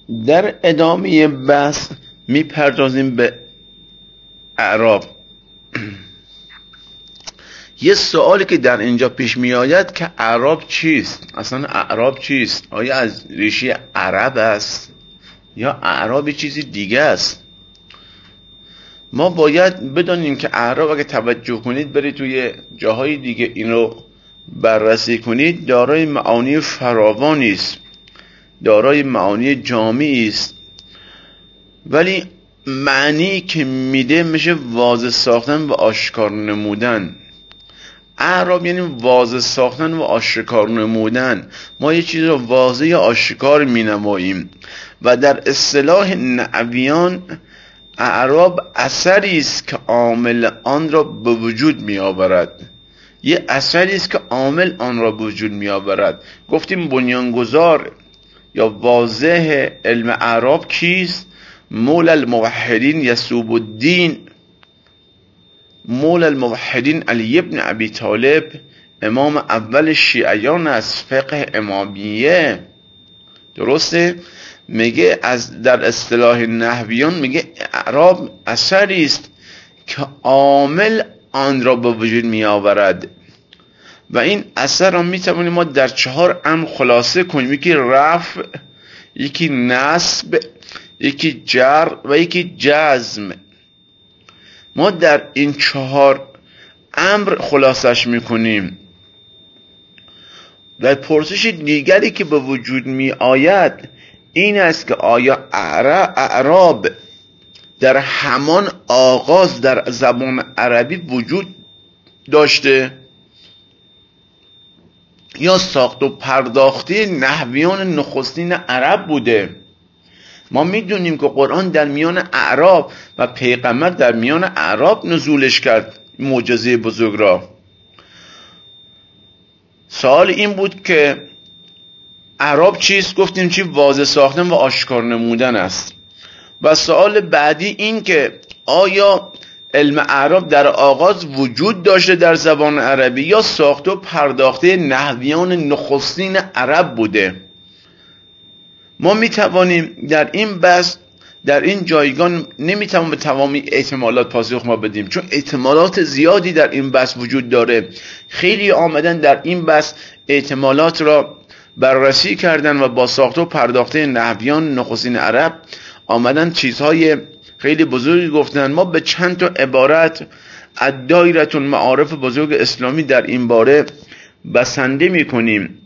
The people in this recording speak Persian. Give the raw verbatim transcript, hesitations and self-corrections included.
در ادامه بحث میپردازیم به اعراب. یه سوالی که در اینجا پیش می آید که اعراب چیست؟ اصلا اعراب چیست؟ آیا از ریشه عرب است یا اعراب چیزی دیگه است؟ ما باید بدانیم که اعراب، اگه توجه کنید برید توی جاهای دیگه این رو بررسی کنید، دارای معانی فراوانی است، دارای معانی جامعی است، ولی معنی که میده میشه واضح ساختن و آشکار نمودن. اعراب یعنی واضح ساختن و آشکار نمودن. ما یه چیز رو واضح یا آشکار مینماییم و در اصطلاح نحویان اعراب اثری است که عامل آن را به وجود می آورد. یه اثری است که عامل آن را به وجود می آورد. گفتیم بنیانگذار یا واضح علم اعراب کیست؟ مولا الموحدین یسوع الدین مولا الموحدین علی ابن ابی طالب، امام اول شیعیان از فقه امامیه. درسته؟ میگه از در اصطلاح نحویان میگه اعراب اثری است که عامل آن را به وجود می آورد و این اثر را می توانیم ما در چهار امر خلاصه کنیم: یکی رفع، یکی نصب، یکی جر و یکی جزم. ما در این چهار امر خلاصش میکنیم. و پرسش دیگری که به وجود می آید این است که آیا اعراب در همان آغاز در زبان عربی وجود داشته یا ساخت و پرداخته نحویان نخستین عرب بوده؟ ما میدونیم که قرآن در میان اعراب و پیغمبر در میان اعراب نزولش کرد معجزه بزرگ را. سوال این بود که اعراب چیست؟ گفتیم چی؟ واضح ساختن و آشکار نمودن است. و سوال بعدی این که آیا علم اعراب در آغاز وجود داشته در زبان عربی یا ساخته و پرداخته نحویان نخستین عرب بوده؟ ما میتوانیم در این بحث، در این جایگاه نمیتوانیم به تمامی احتمالات پاسخ ما بدیم، چون احتمالات زیادی در این بحث وجود داره. خیلی آمدن در این بحث احتمالات را بررسی کردن و با ساخته و پرداخته نحویان نخستین عرب آمدن چیزهای خیلی بزرگی گفتن. ما به چند تا عبارت از دایره المعارف بزرگ اسلامی در این باره بسنده میکنیم.